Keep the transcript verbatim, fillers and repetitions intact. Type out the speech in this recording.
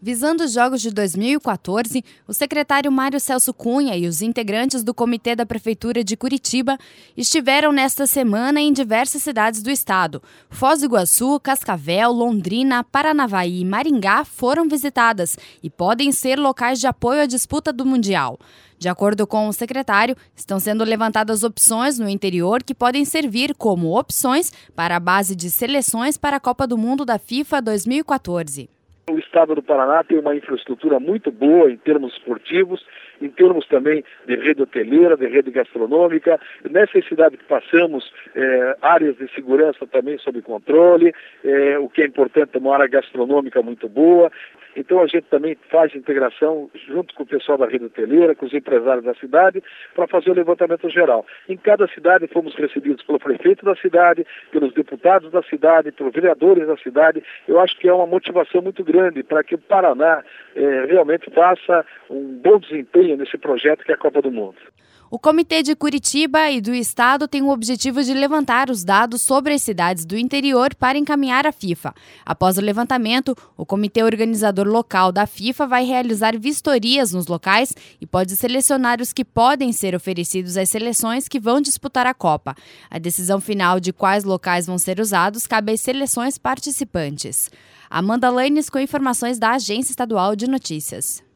Visando os Jogos de dois mil e quatorze, o secretário Mário Celso Cunha e os integrantes do Comitê da Prefeitura de Curitiba estiveram nesta semana em diversas cidades do estado. Foz do Iguaçu, Cascavel, Londrina, Paranavaí e Maringá foram visitadas e podem ser locais de apoio à disputa do Mundial. De acordo com o secretário, estão sendo levantadas opções no interior que podem servir como opções para a base de seleções para a Copa do Mundo da FIFA dois mil e quatorze. O estado do Paraná tem uma infraestrutura muito boa em termos esportivos, em termos também de rede hoteleira, de rede gastronômica. Nessa cidade que passamos, é, áreas de segurança também sob controle, é, o que é importante, uma área gastronômica muito boa. Então a gente também faz integração junto com o pessoal da rede hoteleira, com os empresários da cidade, para fazer o levantamento geral. Em cada cidade fomos recebidos pelo prefeito da cidade, pelos deputados da cidade, pelos vereadores da cidade. Eu acho que é uma motivação muito grande para que o Paraná eh, realmente faça um bom desempenho nesse projeto que é a Copa do Mundo. O Comitê de Curitiba e do Estado tem o objetivo de levantar os dados sobre as cidades do interior para encaminhar à FIFA. Após o levantamento, o Comitê Organizador Local da FIFA vai realizar vistorias nos locais e pode selecionar os que podem ser oferecidos às seleções que vão disputar a Copa. A decisão final de quais locais vão ser usados cabe às seleções participantes. Amanda Lanes com informações da Agência Estadual de Notícias.